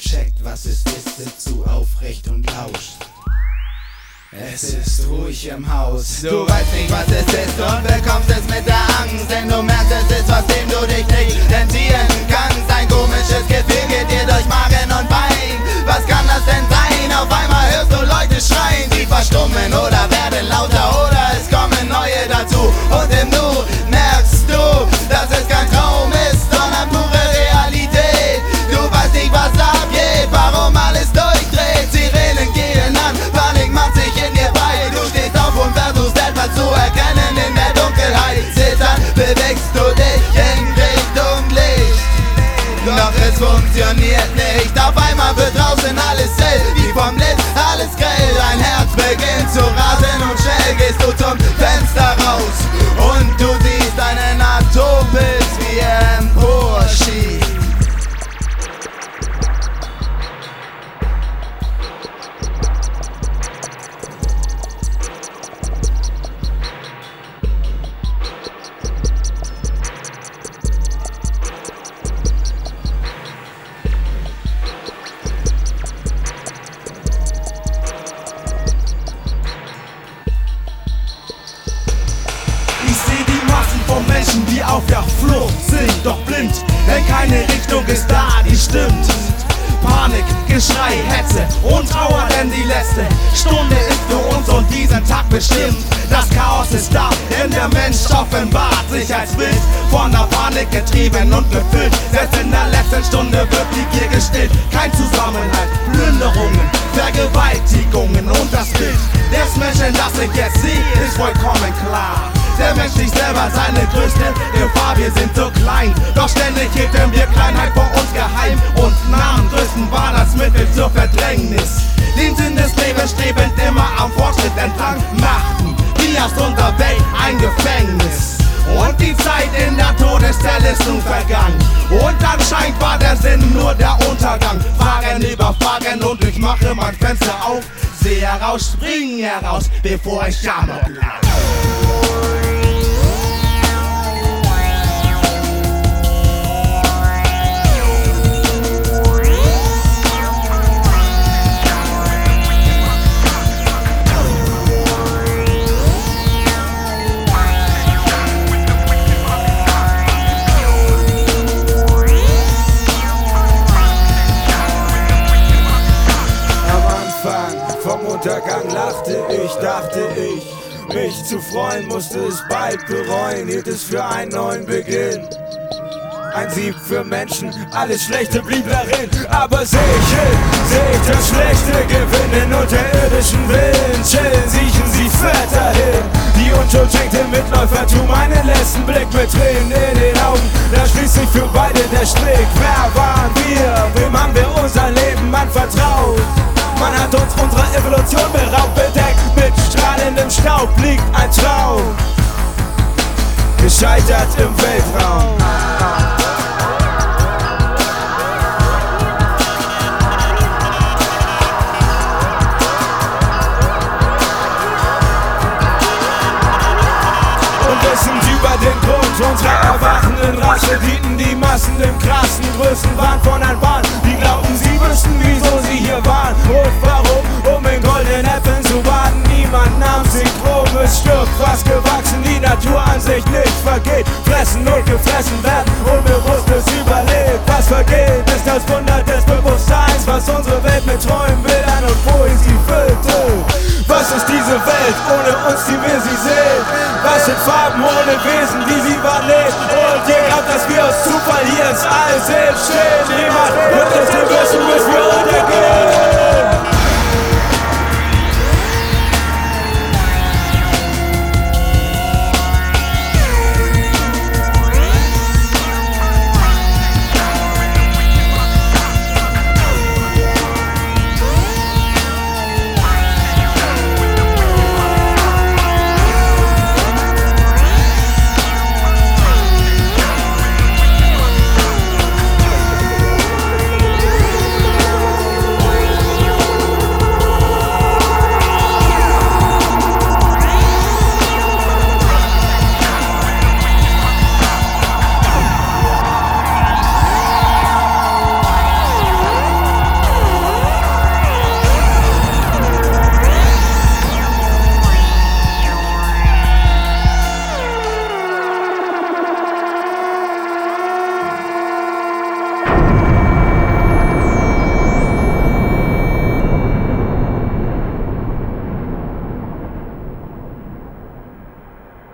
checkt, was es ist, sind zu aufrecht und lauscht. Es ist ruhig im Haus. Du weißt nicht, was es ist und bekommst es mit der Angst, denn du merkst, es ist was, dem du dich nicht entziehen kannst. Ein komisches Gefühl geht dir durch Magen und Bein. Was kann das denn sein? Auf einmal hörst du Leute schreien, die verstummen oder werden lauter oder es kommen neue dazu. Und im Nu merkst du, dass es kein Traum ist, sondern pure Realität. Du weißt nicht, was abgeht, warum alles durchdreht. Sirenen gehen an, Panik macht sich in dir breit. Du stehst auf und versuchst etwas zu erkennen in der Dunkelheit. Zittern bewegst du dich in Richtung Licht, doch es funktioniert nicht. Auf einmal wird draußen alles hell, wie vom Blitz, alles grell. Dein Herz beginnt zu rasen und schnell gehst du zum Fenster raus und du siehst einen Atompilz, wie er emporschießt. Menschen, die auf der Flucht sind, doch blind, denn keine Richtung ist da, die stimmt. Panik, Geschrei, Hetze und Trauer, denn die letzte Stunde ist für uns und diesen Tag bestimmt. Das Chaos ist da, denn der Mensch offenbart sich als Bild, von der Panik getrieben und gefüllt. Selbst in der letzten Stunde wird die Gier gestillt. Kein Zusammenhalt, Plünderungen, Vergewaltigungen und das Bild des Menschen, das ich jetzt sehe, ist vollkommen klar. Der Mensch sich selber seine größte Gefahr, wir sind so klein, doch ständig hielten wir Kleinheit vor uns geheim und nahmen größten Wahn als Mittel zur Verdrängnis. Den Sinn des Lebens strebend immer am Fortschritt entlang, machten wie aus unserer Welt ein Gefängnis. Und die Zeit in der Todeszelle ist nun vergangen und anscheinend war der Sinn nur der Untergang. Fragen über Fragen und ich mache mein Fenster auf, sehe heraus, spring heraus, bevor ich Jammer bleibe. Vom Untergang lachte ich, dachte ich, mich zu freuen, musste es bald bereuen, hielt es für einen neuen Beginn. Ein Sieg für Menschen, alles Schlechte blieb darin, aber seh ich das Schlechte gewinnen, unter irdischen Willen chillen, siechen sie fett dahin. Die Unschuld schenkt dem Mitläufertum einen letzten Blick mit Tränen in den Augen, da schließt sich für beide der Strick. Wer waren wir? Wem haben wir unser Leben anvertraut? Man hat uns unserer Evolution beraubt, bedeckt mit strahlendem Staub liegt ein Traum, gescheitert im Weltraum. Und wissend über den Grund unserer erwachenden Rasse dienten die Massen dem krassen Größenwahn von ein Wahn. Die glaubten, sie wüssten, wieso sie hier waren und warum, um in goldenen Äpfeln zu baden. Niemand nahm sich Proben, es stirbt fast gewachsen, die Natur an sich nicht vergeht. Fressen und gefressen werden, Unbewusstes überlebt. Was vergeht, ist das Wunder des Bewusstseins, was unsere Welt mit Träumen, Bildern und Poesie füllte. Was ist diese Welt ohne uns, die wir sie sehen? Was sind Farben ohne Wesen, die sie wahrnehmen? Und ihr glaubt, dass wir aus Zufall hier ins All stehen? Niemand wird es dir wissen, bis wir